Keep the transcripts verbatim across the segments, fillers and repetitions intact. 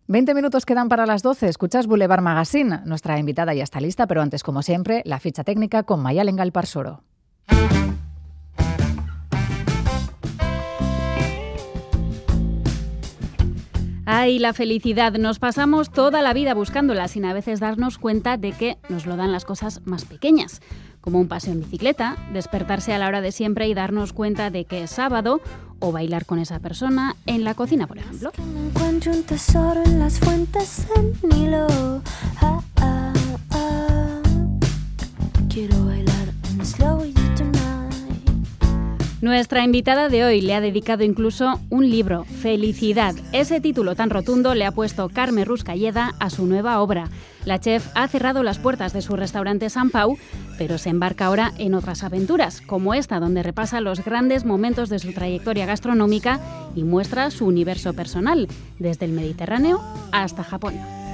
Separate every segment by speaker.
Speaker 1: veinte minutos quedan para las doce. Escuchas Boulevard Magazine. Nuestra invitada ya está lista, pero antes, como siempre, la ficha técnica con Mayalen Galparsoro.
Speaker 2: Ay, la felicidad. Nos pasamos toda la vida buscándola sin a veces darnos cuenta de que nos lo dan las cosas más pequeñas, como un paseo en bicicleta, despertarse a la hora de siempre y darnos cuenta de que es sábado, o bailar con esa persona en la cocina, por ejemplo.
Speaker 3: Que me encuentro un tesoro en las fuentes del Nilo. Ah, ah, ah. Quiero bailar en slow with you tonight.
Speaker 2: Nuestra invitada de hoy le ha dedicado incluso un libro, Felicidad. Ese título tan rotundo le ha puesto Carme Ruscalleda a su nueva obra. La chef ha cerrado las puertas de su restaurante Sant Pau, pero se embarca ahora en otras aventuras, como esta, donde repasa los grandes momentos de su trayectoria gastronómica y muestra su universo personal, desde el Mediterráneo hasta Japón.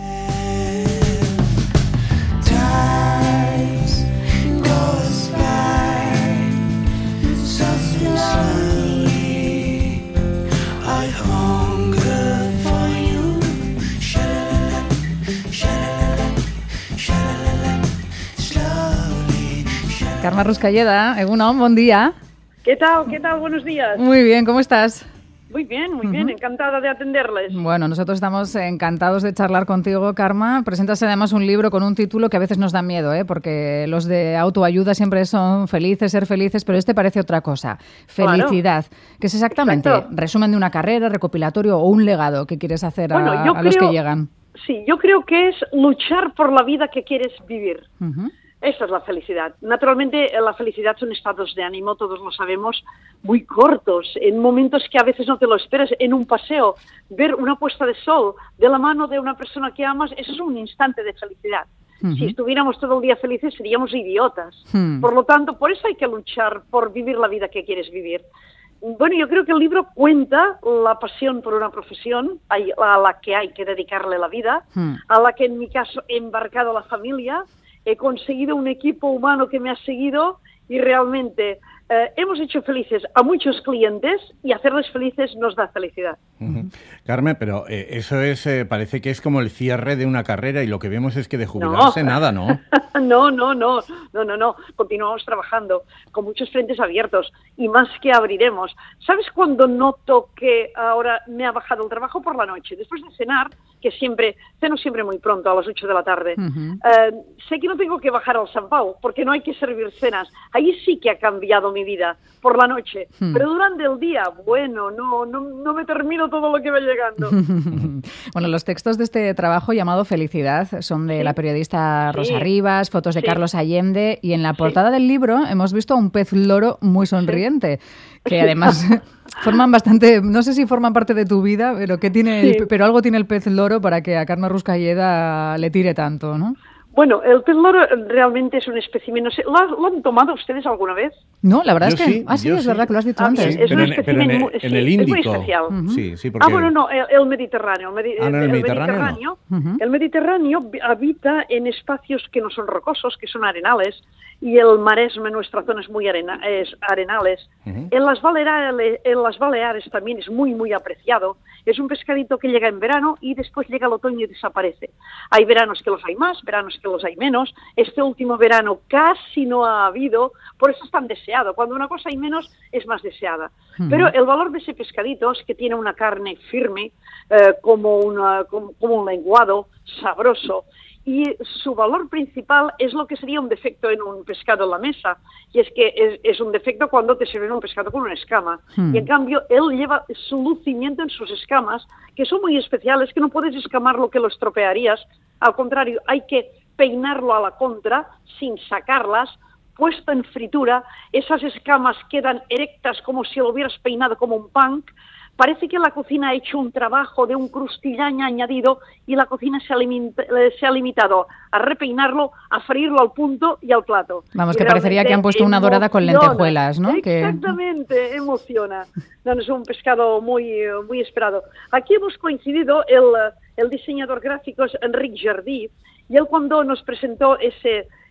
Speaker 1: Carme Ruscalleda, egunon, buen día.
Speaker 4: ¿Qué tal? ¿Qué tal? Buenos días.
Speaker 1: Muy bien, ¿cómo estás?
Speaker 4: Muy bien, muy bien, uh-huh. Encantada de atenderles.
Speaker 1: Bueno, nosotros estamos encantados de charlar contigo, Carme. Presentas además un libro con un título que a veces nos da miedo, ¿eh? Porque los de autoayuda siempre son felices, ser felices, pero este parece otra cosa. Felicidad. Claro. ¿Qué es exactamente? Exacto. ¿Resumen de una carrera, recopilatorio o un legado que quieres hacer a, bueno, a creo, los que llegan?
Speaker 4: Sí, yo creo que es luchar por la vida que quieres vivir. Uh-huh. Esa es la felicidad. Naturalmente, la felicidad son estados de ánimo, todos lo sabemos, muy cortos, en momentos que a veces no te lo esperas, en un paseo, ver una puesta de sol de la mano de una persona que amas, eso es un instante de felicidad. Uh-huh. Si estuviéramos todo el día felices, seríamos idiotas. Uh-huh. Por lo tanto, por eso hay que luchar por vivir la vida que quieres vivir. Bueno, yo creo que el libro cuenta la pasión por una profesión a la que hay que dedicarle la vida, uh-huh. a la que en mi caso he embarcado la familia. He conseguido un equipo humano que me ha seguido y realmente eh, hemos hecho felices a muchos clientes y hacerles felices nos da felicidad.
Speaker 5: Uh-huh. Carme, pero eh, eso es eh, parece que es como el cierre de una carrera y lo que vemos es que de jubilarse
Speaker 4: no.
Speaker 5: nada, ¿no?
Speaker 4: no, no, no, no, no, no. Continuamos trabajando con muchos frentes abiertos y más que abriremos. ¿Sabes cuándo noto que ahora me ha bajado el trabajo? Por la noche, después de cenar, que siempre, ceno siempre muy pronto, a las ocho de la tarde. Uh-huh. Eh, sé que no tengo que bajar al Sant Pau, porque no hay que servir cenas. Ahí sí que ha cambiado mi vida, por la noche. Uh-huh. Pero durante el día, bueno, no, no, no me termino todo lo que va llegando.
Speaker 1: Bueno, los textos de este trabajo llamado Felicidad son de sí. la periodista Rosa sí. Rivas, fotos de sí. Carlos Allende, y en la portada sí. del libro hemos visto a un pez loro muy sonriente, sí. que además... Forman bastante, no sé si forman parte de tu vida, pero que tiene, sí. el, pero algo tiene el pez loro para que a Carme Ruscalleda le tire tanto, ¿no?
Speaker 4: Bueno, el pez loro realmente es un espécimen, no sé, ¿lo, ¿lo han tomado ustedes alguna vez?
Speaker 1: No, la verdad
Speaker 5: yo
Speaker 1: es que,
Speaker 5: sí,
Speaker 1: ah sí, es sí. verdad que lo has dicho
Speaker 4: ah,
Speaker 1: antes.
Speaker 4: Sí, es
Speaker 5: pero
Speaker 4: un
Speaker 5: en, pero en,
Speaker 4: muy,
Speaker 5: en
Speaker 4: sí,
Speaker 5: el Índico.
Speaker 4: Es muy especial.
Speaker 5: Uh-huh. Sí, sí, porque...
Speaker 4: Ah, bueno, no, el, el Mediterráneo. El, Medi-
Speaker 5: ah, no, el
Speaker 4: el
Speaker 5: Mediterráneo.
Speaker 4: Mediterráneo,
Speaker 5: Uh-huh.
Speaker 4: el Mediterráneo habita en espacios que no son rocosos, que son arenales, y el Maresme, nuestra zona es muy arena, es arenales. Uh-huh. En las Baleares, en las Baleares también es muy, muy apreciado. Es un pescadito que llega en verano y después llega el otoño y desaparece. Hay veranos que los hay más, veranos que los hay menos. Este último verano casi no ha habido, por eso es tan deseado. Cuando una cosa hay menos, es más deseada. Uh-huh. Pero el valor de ese pescadito es que tiene una carne firme, eh, como, una, como, como un lenguado, sabroso. Y su valor principal es lo que sería un defecto en un pescado en la mesa, y es que es, es un defecto cuando te sirven un pescado con una escama. Hmm. Y en cambio, él lleva su lucimiento en sus escamas, que son muy especiales, que no puedes escamar lo que lo estropearías. Al contrario, hay que peinarlo a la contra, sin sacarlas, puesto en fritura. Esas escamas quedan erectas como si lo hubieras peinado como un punk. Parece que la cocina ha hecho un trabajo de un crustillaña añadido y la cocina se ha, limita, se ha limitado a repeinarlo, a freírlo al punto y al plato.
Speaker 1: Vamos, y que parecería que han puesto una dorada con lentejuelas, ¿no?
Speaker 4: Exactamente, que... emociona. No, no, es un pescado muy, muy esperado. Aquí hemos coincidido, el, el diseñador gráfico es Enric Jardí, y él cuando nos presentó ese...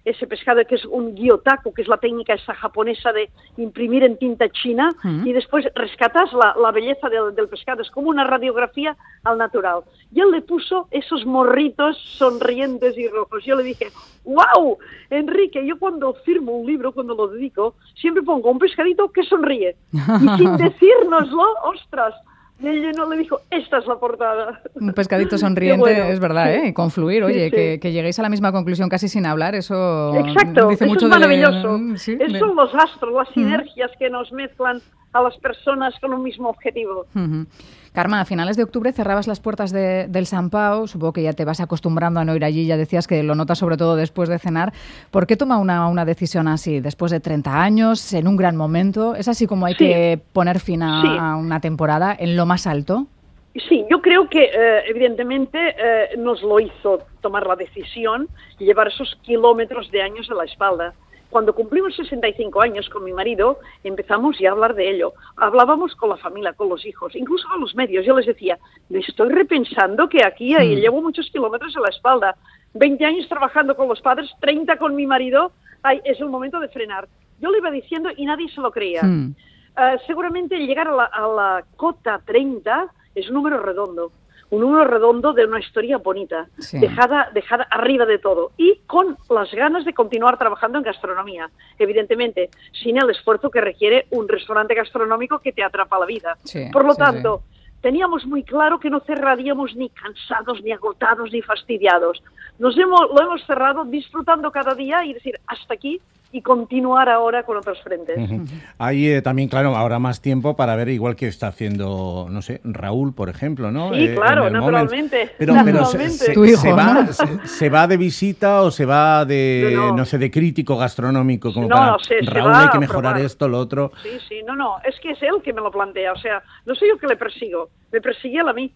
Speaker 4: ese pescado que es un gyotako, que es la técnica esa japonesa de imprimir en tinta china, mm. y después rescatas la, la belleza del, del pescado, es como una radiografía al natural. Y él le puso esos morritos sonrientes y rojos. Yo le dije, ¡wow! Enrique, yo cuando firmo un libro, cuando lo dedico, siempre pongo un pescadito que sonríe. Y sin decírnoslo, ¡ostras! Y ella no le dijo, esta es la portada.
Speaker 1: Un pescadito sonriente, bueno, es verdad, ¿eh? Y confluir, oye, sí, sí. Que, que lleguéis a la misma conclusión casi sin hablar, eso
Speaker 4: Exacto,
Speaker 1: dice
Speaker 4: eso
Speaker 1: mucho
Speaker 4: es maravilloso.
Speaker 1: De... Sí,
Speaker 4: Esos
Speaker 1: de...
Speaker 4: son los astros, las sinergias uh-huh. que nos mezclan a las personas con un mismo objetivo.
Speaker 1: Uh-huh. Carmen, a finales de octubre cerrabas las puertas de, del Sant Pau, supongo que ya te vas acostumbrando a no ir allí, ya decías que lo notas sobre todo después de cenar. ¿Por qué toma una, una decisión así, después de treinta años, en un gran momento? ¿Es así como hay sí. que poner fin a, sí. a una temporada en lo más alto?
Speaker 4: Sí, yo creo que eh, evidentemente eh, nos lo hizo tomar la decisión y llevar esos kilómetros de años a la espalda. Cuando cumplimos sesenta y cinco años con mi marido, empezamos ya a hablar de ello. Hablábamos con la familia, con los hijos, incluso con los medios. Yo les decía, me estoy repensando que aquí mm. llevo muchos kilómetros a la espalda. veinte años trabajando con los padres, treinta con mi marido, ay, es el momento de frenar. Yo le iba diciendo y nadie se lo creía. Mm. Uh, seguramente llegar a la, a la cota treinta es un número redondo. Un número redondo de una historia bonita, sí. dejada, dejada arriba de todo y con las ganas de continuar trabajando en gastronomía, evidentemente, sin el esfuerzo que requiere un restaurante gastronómico que te atrapa la vida. Sí, Por lo sí, tanto, sí. teníamos muy claro que no cerraríamos ni cansados, ni agotados, ni fastidiados. Nos hemos, lo hemos cerrado disfrutando cada día y decir hasta aquí, y continuar ahora con otros frentes.
Speaker 5: Uh-huh. Hay eh, también, claro, ahora más tiempo para ver, igual que está haciendo, no sé, Raúl, por ejemplo, ¿no?
Speaker 4: Sí, eh, claro, naturalmente.
Speaker 5: Pero,
Speaker 4: naturalmente.
Speaker 5: pero se, se, hijo, se, va, ¿no? se, se va de visita o se va de, no, no. no sé, de crítico gastronómico, como
Speaker 4: no,
Speaker 5: para
Speaker 4: no, se,
Speaker 5: Raúl
Speaker 4: se
Speaker 5: hay que mejorar esto, lo otro.
Speaker 4: Sí, sí, no, no, es que es él que me lo plantea, o sea, no soy yo que le persigo, me persigue él a mí.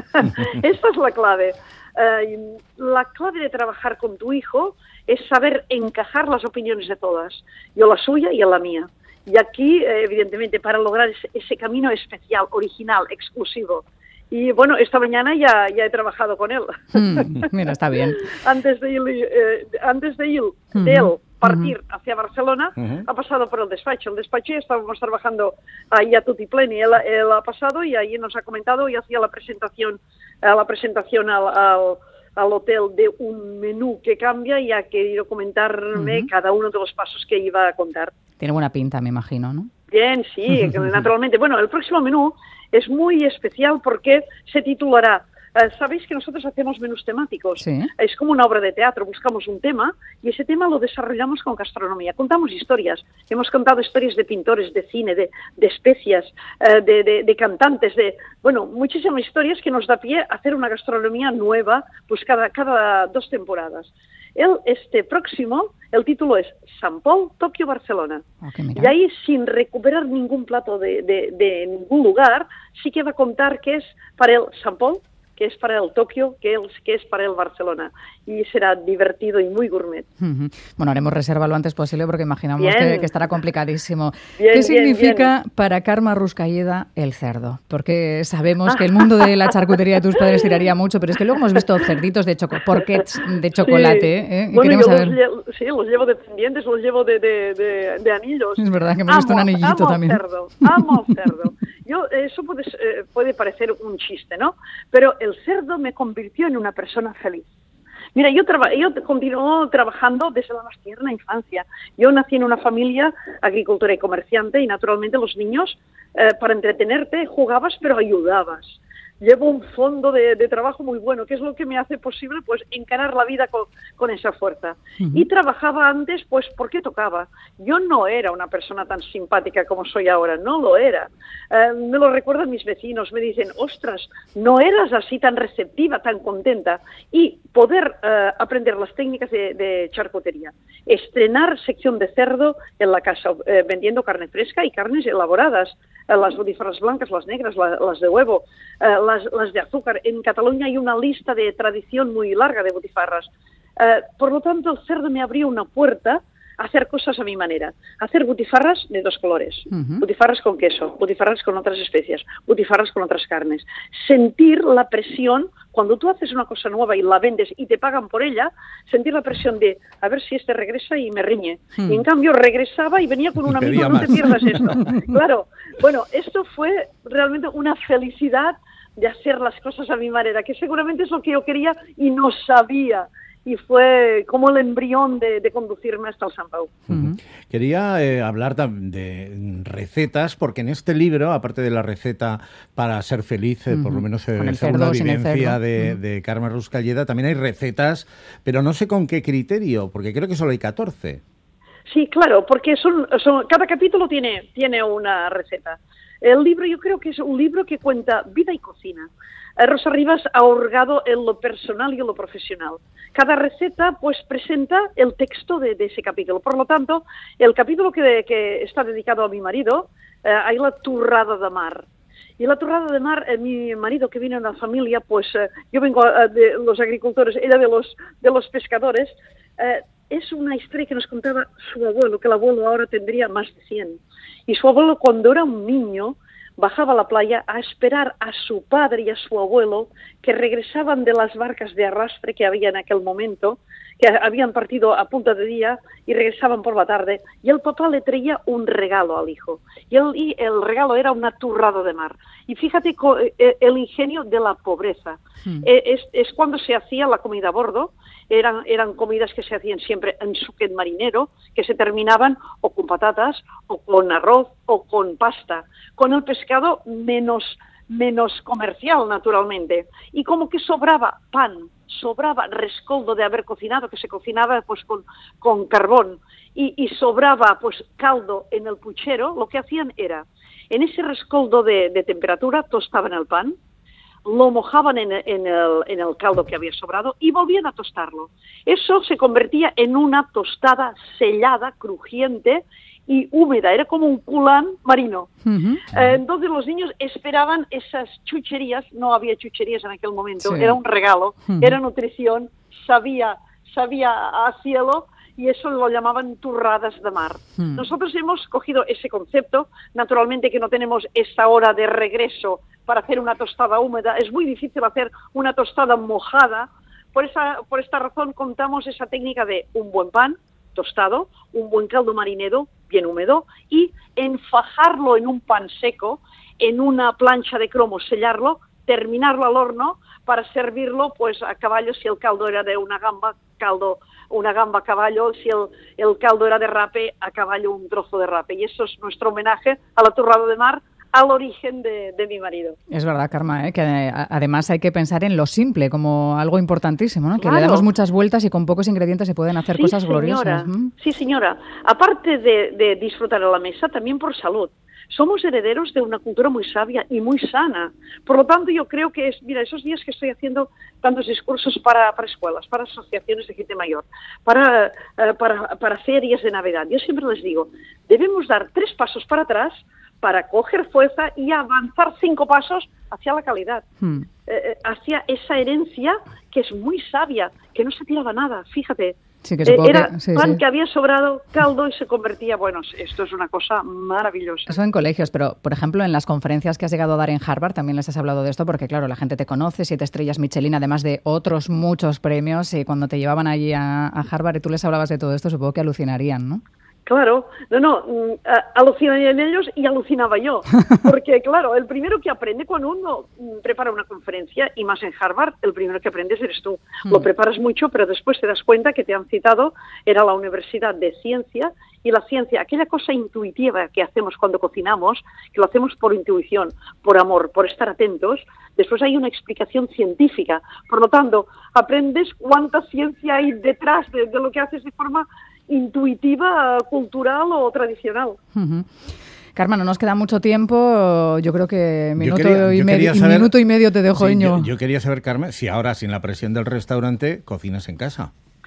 Speaker 4: Esta es la clave. Uh, la clave de trabajar con tu hijo es saber encajar las opiniones de todas, yo la suya y la mía. Y aquí, eh, evidentemente, para lograr ese, ese camino especial, original, exclusivo. Y bueno, esta mañana ya, ya he trabajado con él.
Speaker 1: Mm, mira, está bien.
Speaker 4: antes de ir, eh, antes de, ir uh-huh. de él partir uh-huh. hacia Barcelona, uh-huh. ha pasado por el despacho. El despacho ya estábamos trabajando ahí a tutipleni. Él, él ha pasado y ahí nos ha comentado y hacía la presentación, eh, la presentación al, al, al hotel de un menú que cambia y ha querido comentarme uh-huh. cada uno de los pasos que iba a contar.
Speaker 1: Tiene buena pinta, me imagino, ¿no?
Speaker 4: Bien, sí, naturalmente. Bueno, el próximo menú es muy especial porque se titulará, uh, sabéis que nosotros hacemos menús temáticos,
Speaker 1: sí.
Speaker 4: es como una obra de teatro, buscamos un tema y ese tema lo desarrollamos con gastronomía, contamos historias, hemos contado historias de pintores, de cine, de, de especias, uh, de, de, de cantantes, de, bueno, muchísimas historias que nos da pie a hacer una gastronomía nueva, pues cada, cada dos temporadas. El, este próximo, el título es Sant Pol, Tokio, Barcelona.
Speaker 1: Okay,
Speaker 4: y ahí, sin recuperar ningún plato de, de, de ningún lugar, sí que va a contar que es para el Sant Pol, que es para el Tokio, que es, que es para el Barcelona. Y será divertido y muy gourmet.
Speaker 1: Uh-huh. Bueno, haremos reserva lo antes posible porque imaginamos que, que estará complicadísimo.
Speaker 4: Bien,
Speaker 1: ¿Qué
Speaker 4: bien,
Speaker 1: significa
Speaker 4: bien.
Speaker 1: para Carme Ruscalleda el cerdo? Porque sabemos que el mundo de la charcutería de tus padres tiraría mucho, pero es que luego hemos visto cerditos de choco, porquets de chocolate.
Speaker 4: Sí.
Speaker 1: ¿eh? Y
Speaker 4: bueno,
Speaker 1: queremos
Speaker 4: yo
Speaker 1: saber...
Speaker 4: los llevo, sí, los llevo de pendientes, los llevo de, de, de, de anillos.
Speaker 1: Es verdad que hemos
Speaker 4: amo,
Speaker 1: visto un anillito
Speaker 4: amo
Speaker 1: también.
Speaker 4: Cerdo, amo el cerdo. Yo, eso puede, eh, puede parecer un chiste, ¿no? Pero el cerdo me convirtió en una persona feliz. Mira, yo, traba, yo continúo trabajando desde la más tierna infancia. Yo nací en una familia agricultora y comerciante y naturalmente los niños, eh, para entretenerte, jugabas pero ayudabas. Llevo un fondo de, de trabajo muy bueno, que es lo que me hace posible pues encarar la vida con, con esa fuerza. Uh-huh. Y trabajaba antes pues porque tocaba. Yo no era una persona tan simpática como soy ahora, no lo era. Eh, me lo recuerdan mis vecinos, me dicen, ostras, no eras así tan receptiva, tan contenta. Y poder eh, aprender las técnicas de, de charcutería. Estrenar sección de cerdo en la casa, eh, vendiendo carne fresca y carnes elaboradas. Eh, las botifarras blancas, las negras, la, las de huevo, eh, las, las de azúcar. En Cataluña hay una lista de tradición muy larga de botifarras. Eh, por lo tanto, el cerdo me abrió una puerta hacer cosas a mi manera. Hacer butifarras de dos colores. Uh-huh. Butifarras con queso, butifarras con otras especias, butifarras con otras carnes. Sentir la presión, cuando tú haces una cosa nueva y la vendes y te pagan por ella, sentir la presión de, a ver si este regresa y me riñe. Uh-huh. Y en cambio regresaba y venía con un
Speaker 5: y
Speaker 4: amigo, no te pierdas esto. Claro, bueno, esto fue realmente una felicidad de hacer las cosas a mi manera, que seguramente es lo que yo quería y no sabía. Y fue como el embrión de, de conducirme hasta el Sant Pau.
Speaker 5: Uh-huh. Quería eh, hablar de recetas, porque en este libro, aparte de la receta para ser feliz, eh, uh-huh. por lo menos eh, según cerdo, la vivencia de, uh-huh. de Carme Ruscalleda, también hay recetas, pero no sé con qué criterio, porque creo que solo hay catorce.
Speaker 4: Sí, claro, porque son, son cada capítulo tiene, tiene una receta. El libro yo creo que es un libro que cuenta vida y cocina. Rosa Rivas ha hurgado en lo personal y en lo profesional. Cada receta pues presenta el texto de, de ese capítulo. Por lo tanto, el capítulo que, que está dedicado a mi marido, eh, hay la torrada de mar. Y la torrada de mar, eh, mi marido que viene de una familia, pues eh, yo vengo eh, de los agricultores, ella de los, de los pescadores, eh, es una historia que nos contaba su abuelo, que el abuelo ahora tendría más de cien. Y su abuelo, cuando era un niño, bajaba a la playa a esperar a su padre y a su abuelo, que regresaban de las barcas de arrastre que había en aquel momento, que habían partido a punta de día y regresaban por la tarde, y el papá le traía un regalo al hijo. Y el, y el regalo era una torrada de mar. Y fíjate el ingenio de la pobreza. Hmm. Es, es cuando se hacía la comida a bordo. Eran, eran comidas que se hacían siempre en suquet marinero, que se terminaban o con patatas, o con arroz, o con pasta. Con el pescado menos, menos comercial, naturalmente. Y como que sobraba pan, sobraba rescoldo de haber cocinado, que se cocinaba pues con, con carbón, y, y sobraba pues caldo en el puchero, lo que hacían era, en ese rescoldo de, de temperatura, tostaban el pan, lo mojaban en, en, el, en el caldo que había sobrado y volvían a tostarlo. Eso se convertía en una tostada sellada, crujiente y húmeda. Era como un culán marino. Uh-huh. Eh, entonces los niños esperaban esas chucherías. No había chucherías en aquel momento. Sí. Era un regalo, uh-huh. era nutrición, sabía, sabía a cielo, y eso lo llamaban turradas de mar. Hmm. Nosotros hemos cogido ese concepto, naturalmente que no tenemos esta hora de regreso para hacer una tostada húmeda, es muy difícil hacer una tostada mojada, por esa, por esta razón contamos esa técnica de un buen pan tostado, un buen caldo marinero bien húmedo y enfajarlo en un pan seco, en una plancha de cromo, sellarlo, terminarlo al horno para servirlo pues a caballo, si el caldo era de una gamba, caldo una gamba a caballo, si el, el caldo era de rape, a caballo un trozo de rape. Y eso es nuestro homenaje a la torrada de mar, al origen de, de mi marido.
Speaker 1: Es verdad, Carme, ¿eh? Que además hay que pensar en lo simple como algo importantísimo, ¿no? Claro. Que le damos muchas vueltas y con pocos ingredientes se pueden hacer
Speaker 4: sí,
Speaker 1: cosas
Speaker 4: señora.
Speaker 1: gloriosas. ¿Mm?
Speaker 4: Sí, señora. Aparte de, de disfrutar a la mesa, también por salud. Somos herederos de una cultura muy sabia y muy sana. Por lo tanto, yo creo que es, mira, esos días que estoy haciendo tantos discursos para, para escuelas, para asociaciones de gente mayor, para, uh, para, para ferias de Navidad, yo siempre les digo, debemos dar tres pasos para atrás para coger fuerza y avanzar cinco pasos hacia la calidad, hmm. eh, hacia esa herencia que es muy sabia, que no se tiraba nada, fíjate.
Speaker 1: Sí, que supongo
Speaker 4: Era
Speaker 1: que, sí,
Speaker 4: pan
Speaker 1: sí.
Speaker 4: que había sobrado, caldo y se convertía, bueno, esto es una cosa maravillosa.
Speaker 1: Eso en colegios, pero por ejemplo en las conferencias que has llegado a dar en Harvard también les has hablado de esto, porque claro, la gente te conoce, siete estrellas Michelin, además de otros muchos premios, y cuando te llevaban allí a, a Harvard y tú les hablabas de todo esto, supongo que alucinarían, ¿no?
Speaker 4: Claro, no, no, uh, alucinarían ellos y alucinaba yo, porque claro, el primero que aprende cuando uno um, prepara una conferencia, y más en Harvard, el primero que aprendes eres tú. Mm. Lo preparas mucho, pero después te das cuenta que te han citado, era la Universidad de Ciencia, y la ciencia, aquella cosa intuitiva que hacemos cuando cocinamos, que lo hacemos por intuición, por amor, por estar atentos, después hay una explicación científica. Por lo tanto, aprendes cuánta ciencia hay detrás de, de lo que haces de forma intuitiva, cultural o tradicional.
Speaker 1: Uh-huh. Carmen, no nos queda mucho tiempo. Yo creo que minuto,
Speaker 5: quería,
Speaker 1: y, medio,
Speaker 5: saber,
Speaker 1: minuto y medio te dejo,
Speaker 5: sí,
Speaker 1: Iño.
Speaker 5: Yo, yo quería saber, Carmen, si ahora sin la presión del restaurante cocinas en casa.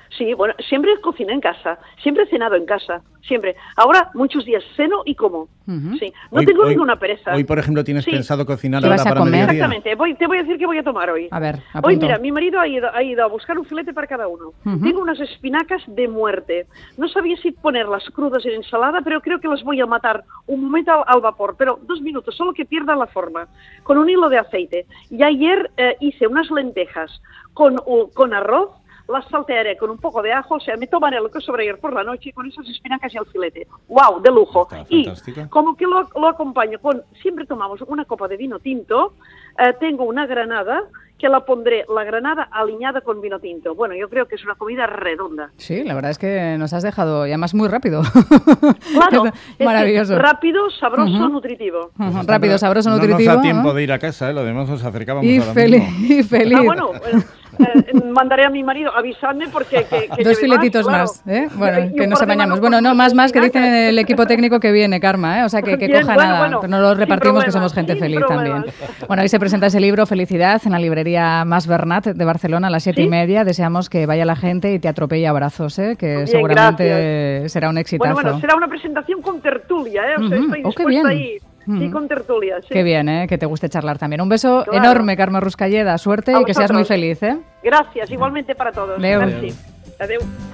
Speaker 4: Sí, bueno, siempre cociné en casa, siempre he cenado en casa, siempre. Ahora muchos días ceno y como. Uh-huh. Sí, no
Speaker 5: hoy,
Speaker 4: tengo
Speaker 5: hoy,
Speaker 4: ninguna pereza.
Speaker 5: Hoy, por ejemplo, tienes
Speaker 4: sí.
Speaker 5: pensado cocinar
Speaker 1: ¿Qué
Speaker 5: ahora
Speaker 1: vas a
Speaker 5: para
Speaker 1: comer?
Speaker 5: mediodía.
Speaker 4: Exactamente, voy, te voy a decir qué voy a tomar hoy.
Speaker 1: A ver, apunto.
Speaker 4: Hoy, mira, mi marido ha ido, ha ido a buscar un filete para cada uno. Uh-huh. Tengo unas espinacas de muerte. No sabía si ponerlas crudas en ensalada, pero creo que las voy a matar un momento al, al vapor, pero dos minutos, solo que pierdan la forma, con un hilo de aceite. Y ayer eh, hice unas lentejas con, uh, con arroz, las saltearé con un poco de ajo, o sea, me tomaré lo que sobre ayer por la noche con esas espinacas y el filete. ¡Wow! De lujo. Y como que lo, lo acompaño con, siempre tomamos una copa de vino tinto, eh, tengo una granada que la pondré, la granada aliñada con vino tinto. Bueno, yo creo que es una comida redonda.
Speaker 1: Sí, la verdad es que nos has dejado, y además muy rápido.
Speaker 4: Claro,
Speaker 1: es maravilloso.
Speaker 4: Es rápido, sabroso, uh-huh. nutritivo.
Speaker 1: Uh-huh. Pues rápido, sabroso,
Speaker 5: no
Speaker 1: nutritivo.
Speaker 5: No nos da tiempo ¿no? de ir a casa, ¿eh? Lo demás nos acercábamos
Speaker 1: y
Speaker 5: ahora
Speaker 1: feliz,
Speaker 5: mismo.
Speaker 1: Y feliz.
Speaker 4: Ah, bueno, bueno eh, mandaré a mi marido a avisarme porque... Que, que
Speaker 1: Dos filetitos
Speaker 4: más,
Speaker 1: más, ¿eh? Bueno,
Speaker 4: y
Speaker 1: que nos apañamos. Bueno, no, más, más, que dice el equipo técnico que viene, Karma, ¿eh? O sea, que, que
Speaker 4: Bien,
Speaker 1: coja
Speaker 4: bueno,
Speaker 1: nada,
Speaker 4: bueno,
Speaker 1: pero no lo repartimos, que somos gente
Speaker 4: sin
Speaker 1: feliz
Speaker 4: problemas.
Speaker 1: también. Bueno, hoy se presenta ese libro, Felicidad, en la librería Mas Bernat de Barcelona a las siete
Speaker 4: ¿Sí?
Speaker 1: y media. Deseamos que vaya la gente y te atropelle abrazos, ¿eh? Que
Speaker 4: Bien,
Speaker 1: seguramente
Speaker 4: gracias.
Speaker 1: será un exitazo.
Speaker 4: Bueno, bueno, será una presentación con tertulia, ¿eh? O sea,
Speaker 1: uh-huh.
Speaker 4: estoy
Speaker 1: oh, qué
Speaker 4: dispuesta
Speaker 1: bien.
Speaker 4: ahí. Sí, con tertulia. Sí.
Speaker 1: Qué bien, ¿eh? Que te guste charlar también. Un beso
Speaker 4: claro.
Speaker 1: enorme, Carme Ruscalleda. Suerte
Speaker 4: a
Speaker 1: y que seas muy
Speaker 4: vosotros.
Speaker 1: feliz, ¿eh?
Speaker 4: Gracias, igualmente para todos.
Speaker 1: Adeu.
Speaker 4: Merci. Adeu.